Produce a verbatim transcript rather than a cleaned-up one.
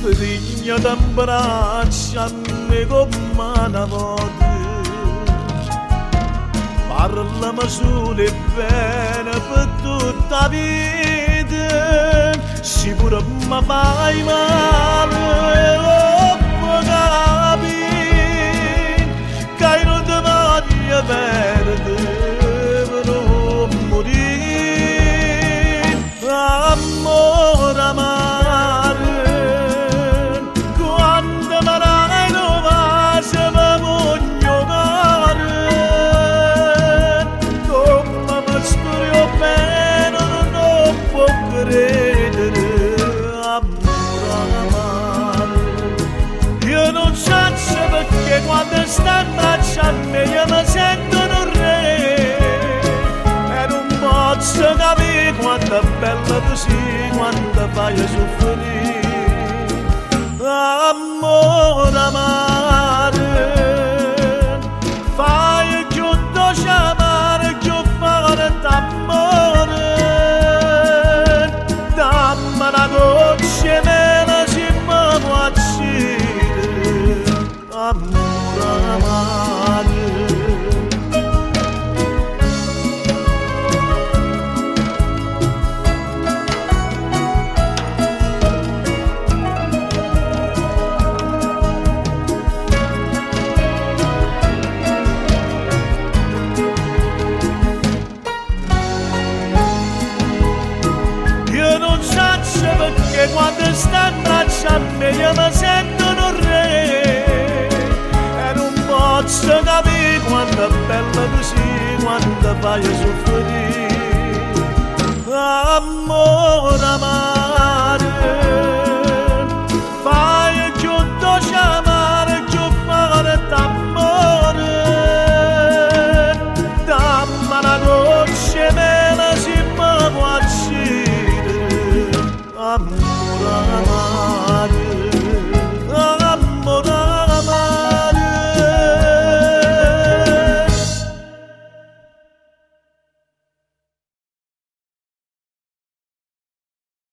Digna d'abbraccio a me come una volta. Parlami solo e bene per tutta la vita. Sicuro mi fai male, oh, capi, che non ti voglio perdere per non morire. Amore amare, quando mi dai lo vaso mi voglio dare. Come mi studio bene non può credere. Amore amare, io non so perché quando sta in braccio a me io mi sento un re. E non posso capire quanto è bella così, quando fai soffrire. Amore amare, fai più dolce amare, più forte d'amore. Dammi una goccia e me la si mi può accendere. Amore amare. Perché quando sta in braccio a me io mi sento un re. E non posso capire quanto è bella così, quando fai soffrire. Amore amare.